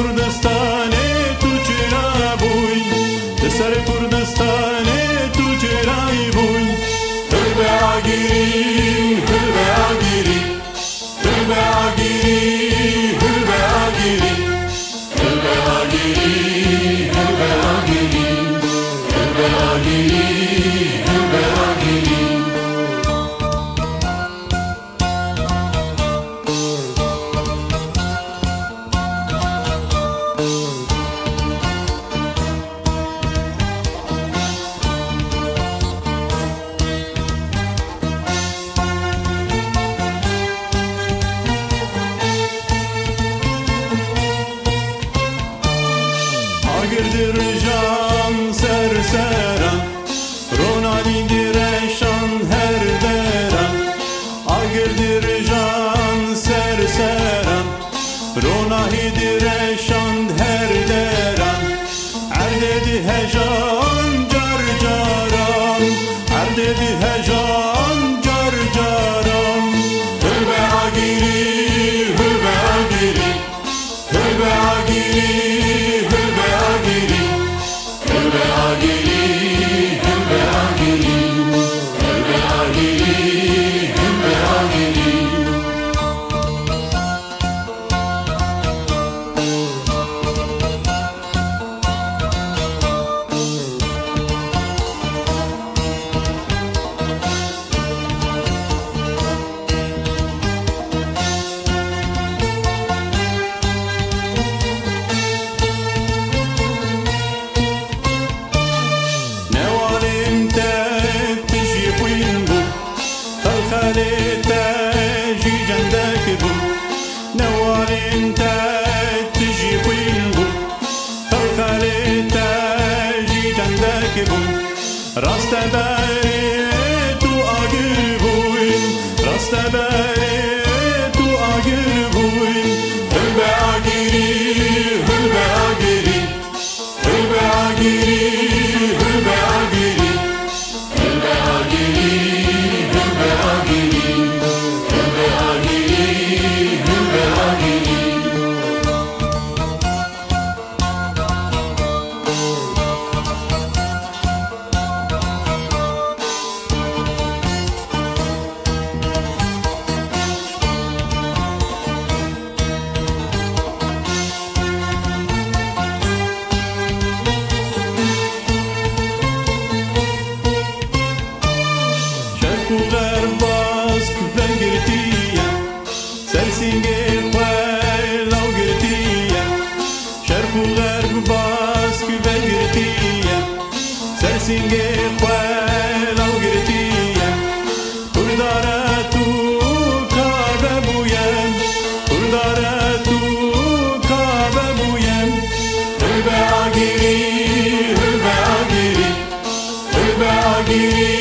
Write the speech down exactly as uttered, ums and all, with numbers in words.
Kurdistanê tu çira bûyî, li ser Kurdistanê tu çirayî bûyî. Hilbe agirî, hilbe agirî, hilbe agirî, hilbe agirî, hilbe agirî, hilbe agirî, hilbe agirî, hilbe agirî. Agirdir can serseran, Ronali direşan her deran. Agirdir can serseran, Ronali direşan her deran. Erdedi hejan car caran, erdedi hejan car caran. Hilbe agiri, hilbe agiri, hilbe agiri, hilbe agiri, hilbe agiri, hilbe agiri, hilbe agiri, hilbe agiri. خليته جي جندك بو نوار انت تجي وين بو خليته جي جندك بو راست باريت واجر بوين راست باريت واجر بوين هلبا اجري هلبا اجري هلبا اجري هلبا اجري هلبا اجري Kuver bask vengirtiye, sersinge khwelaw girtiye. Şerkuver bask vengirtiye, sersinge khwelaw girtiye. Kurdara tu kabe buyen, kurdara tu kabe buyen. Hilbe agiri, hilbe agiri, hilbe agiri.